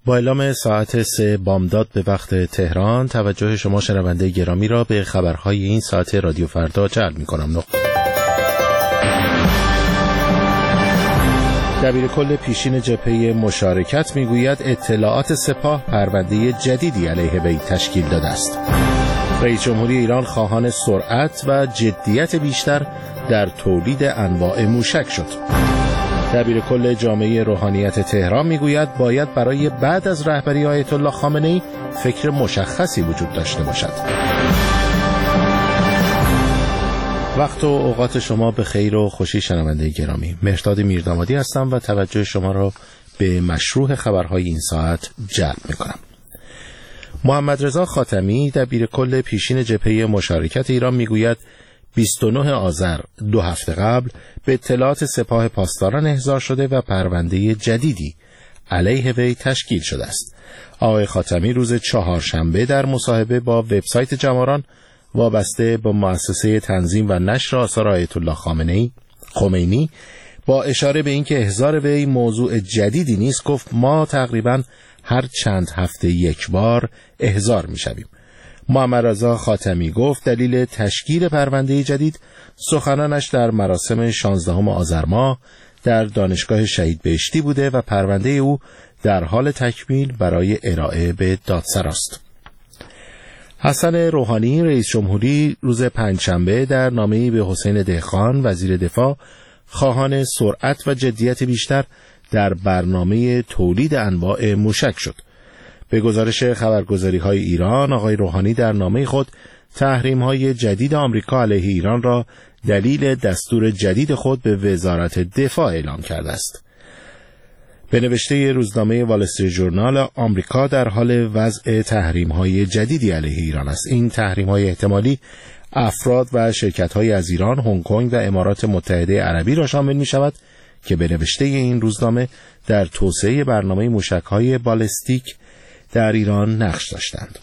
با اعلام ساعت 3 بامداد به وقت تهران توجه شما شنونده گرامی را به خبرهای این ساعت رادیو فردا جلب می‌کنم. دبیرکل پیشین جبهه مشارکت میگوید اطلاعات سپاه پرونده جدیدی علیه وی تشکیل داده است. رئیس جمهوری ایران خواهان سرعت و جدیت بیشتر در تولید انواع موشک شد. دبیرکل جامعه روحانیت تهران میگوید باید برای بعد از رهبری آیت الله خامنه‌ای فکر مشخصی وجود داشته باشد. وقت و اوقات شما به خیر و خوشی شنونده گرامی. مهرداد میردامادی هستم و توجه شما را به مشروع خبرهای این ساعت جلب میکنم. محمد رضا خاتمی دبیرکل پیشین جبهه مشارکت ایران میگوید 29 آذر 2 هفته قبل به اطلاعات سپاه پاسداران احضار شده و پرونده جدیدی علیه وی تشکیل شده است. آقای خاتمی روز چهارشنبه در مصاحبه با وبسایت جماران وابسته با مؤسسه تنظیم و نشر آثار آیت الله خمینی با اشاره به اینکه احضار وی موضوع جدیدی نیست گفت ما تقریباً هر چند هفته یک بار احضار می‌شویم. محمد رضا خاتمی گفت دلیل تشکیل پرونده جدید سخنانش در مراسم 16 آذر ماه در دانشگاه شهید بهشتی بوده و پرونده او در حال تکمیل برای ارائه به دادسراست. حسن روحانی رئیس جمهوری روز پنجشنبه در نامه‌ای به حسین دهقان وزیر دفاع خواهان سرعت و جدیت بیشتر در برنامه تولید انواع موشک شد. به گزارش خبرگزاری‌های ایران آقای روحانی در نامه خود تحریم‌های جدید آمریکا علیه ایران را دلیل دستور جدید خود به وزارت دفاع اعلام کرده است. به نوشته روزنامه وال استریت ژورنال آمریکا در حال وضع تحریم‌های جدیدی علیه ایران است. این تحریم‌های احتمالی افراد و شرکت‌های از ایران، هنگ کنگ و امارات متحده عربی را شامل می‌شود که به نوشته این روزنامه در توسعه برنامه موشک‌های بالستیک در ایران نقش داشتند.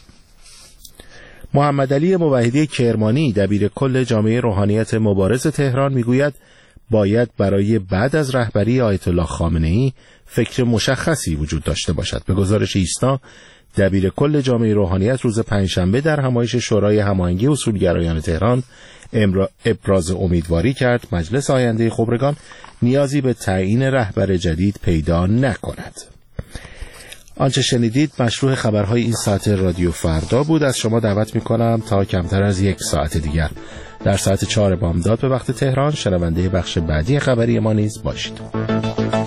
محمد علی موحدی کرمانی دبیرکل جامعه روحانیت مبارز تهران میگوید باید برای بعد از رهبری آیت الله خامنه‌ای فکر مشخصی وجود داشته باشد. به گزارش ایسنا دبیرکل جامعه روحانیت روز پنجشنبه در همایش شورای هماهنگی اصولگرایان تهران ابراز امیدواری کرد مجلس آینده خبرگان نیازی به تعیین رهبر جدید پیدا نکند. آنچه شنیدید مشروع خبرهای این ساعت رادیو فردا بود. از شما دعوت میکنم تا کمتر از یک ساعت دیگر در ساعت 4 بامداد به وقت تهران شنونده بخش بعدی خبری ما نیز باشید.